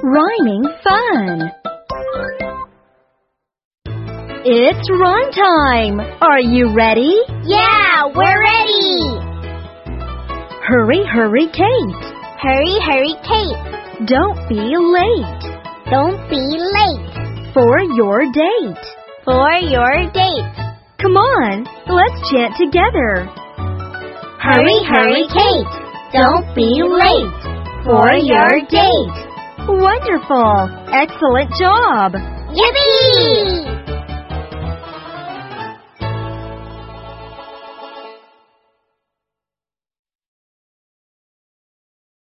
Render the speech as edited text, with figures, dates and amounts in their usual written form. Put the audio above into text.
Rhyming fun. It's rhyme time. Are you ready? Yeah, we're ready. Hurry, hurry, Kate. Hurry, hurry, Kate. Don't be late. Don't be late. For your date. For your date. Come on, let's chant together. Hurry, hurry, Kate. Don't be late. For your date. Wonderful! Excellent job! Yippee!